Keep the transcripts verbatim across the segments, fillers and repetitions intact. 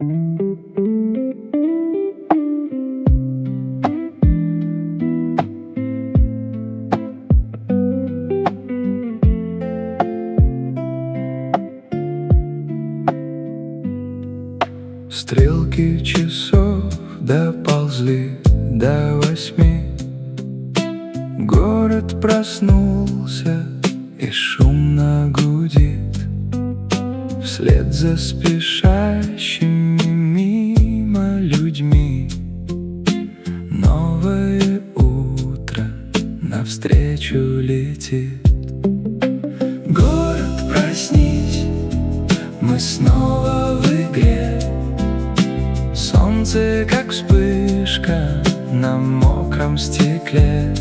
Стрелки часов доползли до восьми. Город проснулся и шумно гудит вслед за спешащими мимо людьми. Новое утро навстречу летит. Город, проснись, мы снова в игре. Солнце, как вспышка на мокром стекле.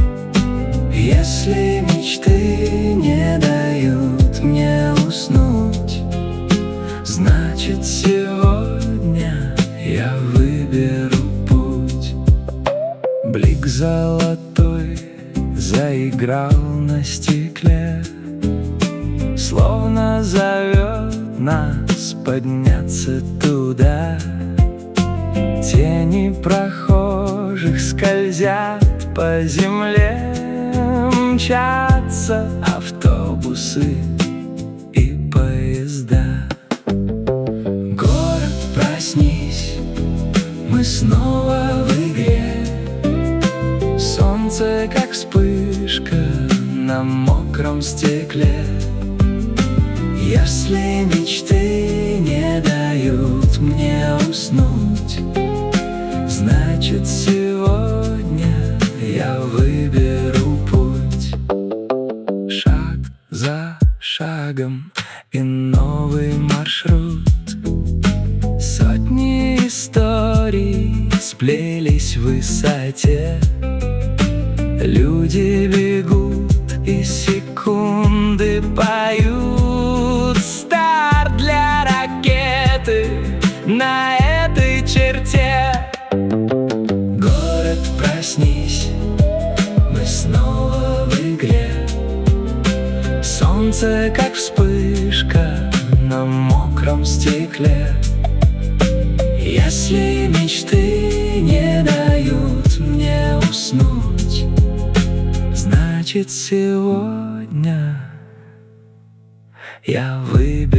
Если мечты не дают мне уснуть, значит, сегодня я выберу путь. Блик золотой заиграл на стекле, словно зовет нас подняться туда. Тени прохожих скользят по земле, мчатся автобусы и поезда. Город, проснись, мы снова в игре. Солнце, как вспышка на мокром стекле. Если мечты не дают мне уснуть, значит, сегодня я выберу путь. Шаг за шагом и новый маршрут. Сотни историй сплелись в высоте. Люди бегут и секунды поют. Старт для ракеты на этой черте. Город, проснись, мы снова в игре. Солнце, как вспышка на мокром стекле. Если мечты не дают мне уснуть, значит, сегодня я выберу